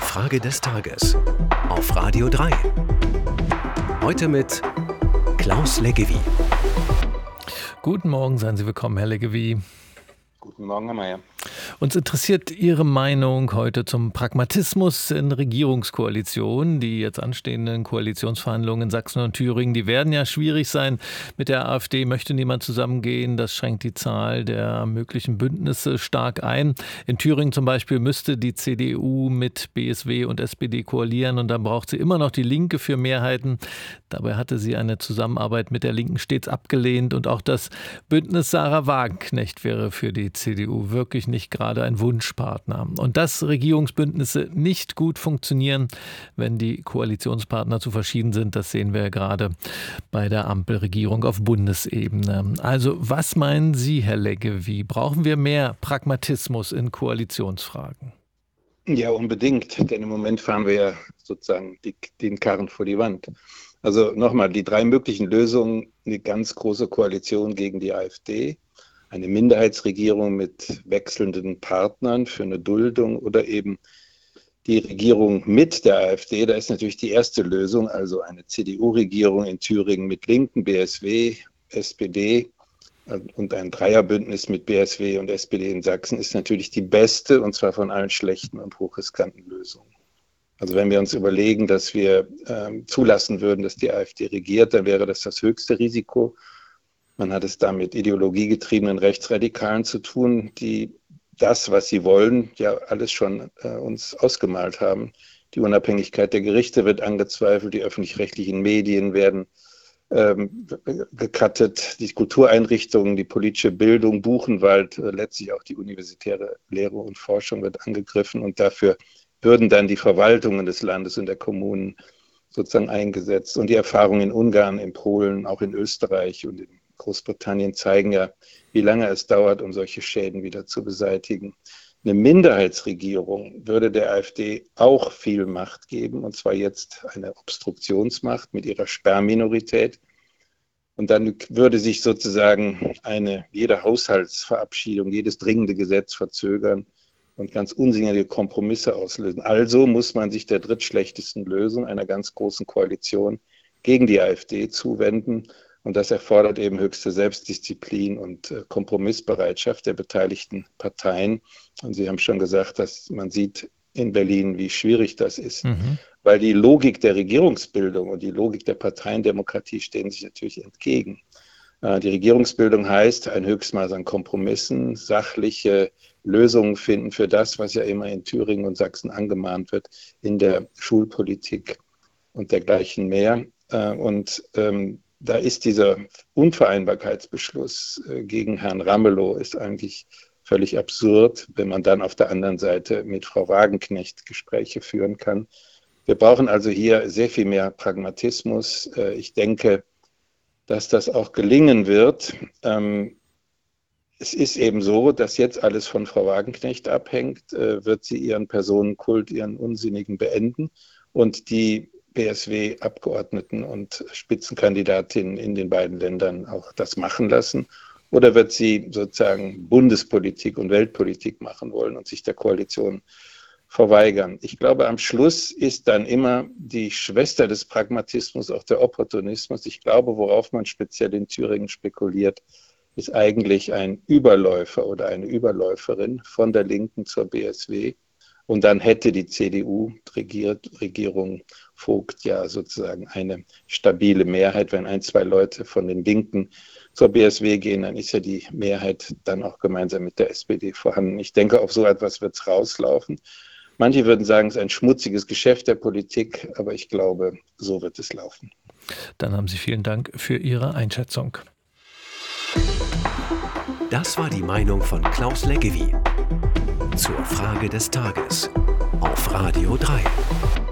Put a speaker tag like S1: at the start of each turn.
S1: Frage des Tages auf Radio 3. Heute mit Klaus Leggevi.
S2: Guten Morgen, seien Sie willkommen, Herr Leggevi.
S3: Guten Morgen, Herr Mayer.
S2: Uns interessiert Ihre Meinung heute zum Pragmatismus in Regierungskoalitionen. Die jetzt anstehenden Koalitionsverhandlungen in Sachsen und Thüringen, die werden ja schwierig sein. Mit der AfD möchte niemand zusammengehen. Das schränkt die Zahl der möglichen Bündnisse stark ein. In Thüringen zum Beispiel müsste die CDU mit BSW und SPD koalieren und dann braucht sie immer noch die Linke für Mehrheiten. Dabei hatte sie eine Zusammenarbeit mit der Linken stets abgelehnt und auch das Bündnis Sarah Wagenknecht wäre für die CDU wirklich nicht gerade ein Wunschpartner. Und dass Regierungsbündnisse nicht gut funktionieren, wenn die Koalitionspartner zu verschieden sind, das sehen wir gerade bei der Ampelregierung auf Bundesebene. Also was meinen Sie, Herr Leggevi? Brauchen wir mehr Pragmatismus in Koalitionsfragen?
S3: Ja, unbedingt, denn im Moment fahren wir ja sozusagen den Karren vor die Wand. Also nochmal, die drei möglichen Lösungen: eine ganz große Koalition gegen die AfD, eine Minderheitsregierung mit wechselnden Partnern für eine Duldung oder eben die Regierung mit der AfD. Da ist natürlich die erste Lösung, also eine CDU-Regierung in Thüringen mit Linken, BSW, SPD und ein Dreierbündnis mit BSW und SPD in Sachsen ist natürlich die beste, und zwar von allen schlechten und hochriskanten Lösungen. Also wenn wir uns überlegen, dass wir zulassen würden, dass die AfD regiert, dann wäre das höchste Risiko. Man hat es da mit ideologiegetriebenen Rechtsradikalen zu tun, die das, was sie wollen, ja alles schon uns ausgemalt haben. Die Unabhängigkeit der Gerichte wird angezweifelt, die öffentlich-rechtlichen Medien werden gekattet, die Kultureinrichtungen, die politische Bildung, Buchenwald, letztlich auch die universitäre Lehre und Forschung wird angegriffen, und dafür würden dann die Verwaltungen des Landes und der Kommunen sozusagen eingesetzt. Und die Erfahrungen in Ungarn, in Polen, auch in Österreich und in Großbritannien zeigen ja, wie lange es dauert, um solche Schäden wieder zu beseitigen. Eine Minderheitsregierung würde der AfD auch viel Macht geben, und zwar jetzt eine Obstruktionsmacht mit ihrer Sperrminorität. Und dann würde sich sozusagen jede Haushaltsverabschiedung, jedes dringende Gesetz verzögern und ganz unsinnige Kompromisse auslösen. Also muss man sich der drittschlechtesten Lösung einer ganz großen Koalition gegen die AfD zuwenden. Und das erfordert eben höchste Selbstdisziplin und Kompromissbereitschaft der beteiligten Parteien. Und Sie haben schon gesagt, dass man sieht in Berlin, wie schwierig das ist. Weil die Logik der Regierungsbildung und die Logik der Parteiendemokratie stehen sich natürlich entgegen. Die Regierungsbildung heißt ein Höchstmaß an Kompromissen, sachliche Lösungen finden für das, was ja immer in Thüringen und Sachsen angemahnt wird, in der Schulpolitik und dergleichen mehr. Da ist dieser Unvereinbarkeitsbeschluss gegen Herrn Ramelow ist eigentlich völlig absurd, wenn man dann auf der anderen Seite mit Frau Wagenknecht Gespräche führen kann. Wir brauchen also hier sehr viel mehr Pragmatismus. Ich denke, dass das auch gelingen wird. Es ist eben so, dass jetzt alles von Frau Wagenknecht abhängt. Wird sie ihren Personenkult, ihren unsinnigen beenden und die BSW-Abgeordneten und Spitzenkandidatinnen in den beiden Ländern auch das machen lassen? Oder wird sie sozusagen Bundespolitik und Weltpolitik machen wollen und sich der Koalition verweigern? Ich glaube, am Schluss ist dann immer die Schwester des Pragmatismus auch der Opportunismus. Ich glaube, worauf man speziell in Thüringen spekuliert, ist eigentlich ein Überläufer oder eine Überläuferin von der Linken zur BSW. Und dann hätte die CDU-Regierung Vogt ja sozusagen eine stabile Mehrheit. Wenn 1, 2 Leute von den Linken zur BSW gehen, dann ist ja die Mehrheit dann auch gemeinsam mit der SPD vorhanden. Ich denke, auf so etwas wird es rauslaufen. Manche würden sagen, es ist ein schmutziges Geschäft der Politik, aber ich glaube, so wird es laufen.
S2: Dann haben Sie vielen Dank für Ihre Einschätzung.
S1: Das war die Meinung von Klaus Leggevi zur Frage des Tages auf Radio 3.